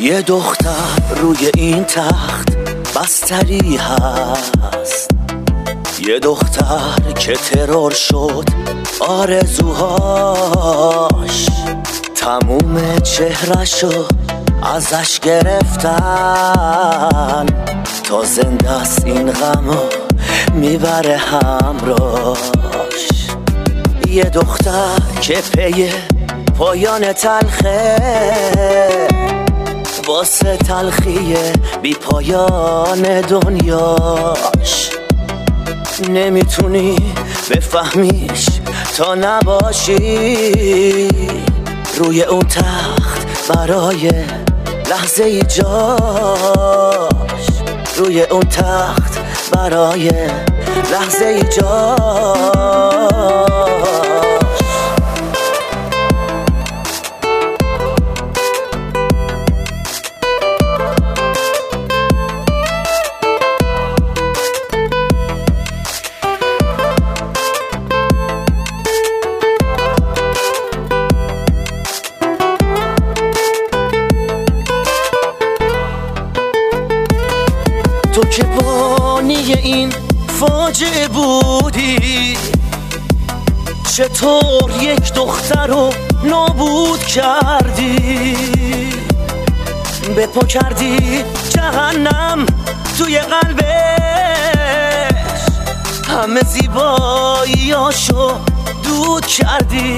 یه دختر روی این تخت بستری هست، یه دختر که ترور شد آرزوهاش، تموم چهرشو ازش گرفتن، تا زنده است این غمو میبره همراش. یه دختر که پی پایان تلخه، واسه تلخی بی پایان دنیاش، نمیتونی بفهمیش تا نباشی روی اون تخت برای لحظه ای جاش، روی اون تخت برای لحظه ای جاش. تو که بانی این فاجعه بودی، چطور یک دختر رو نابود کردی؟ به پا کردی جهنم توی قلبش، همه زیباییاشو دود کردی.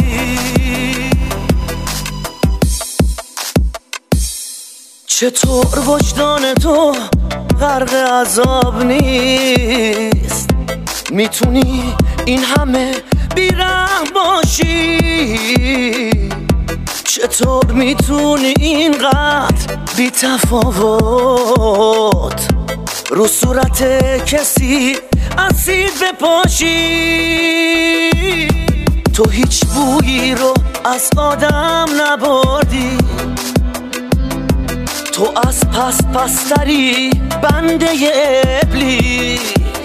چطور وجدان تو غرق عذاب نیست؟ میتونی این همه بیرحم باشی؟ چطور میتونی اینقدر بی تفاوت رو صورت کسی اسید بپاشی؟ تو هیچ بویی رو از آدم نبردی، تو از پس پستری بنده ابلیس.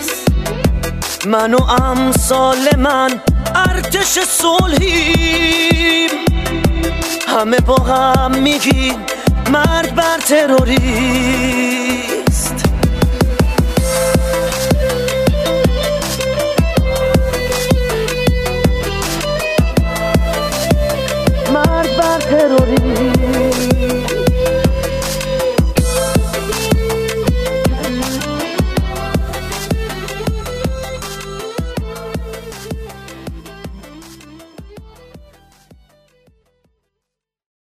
من و امثال من ارتش صلحیم، همه با هم میگیم مرگ بر تروریسم.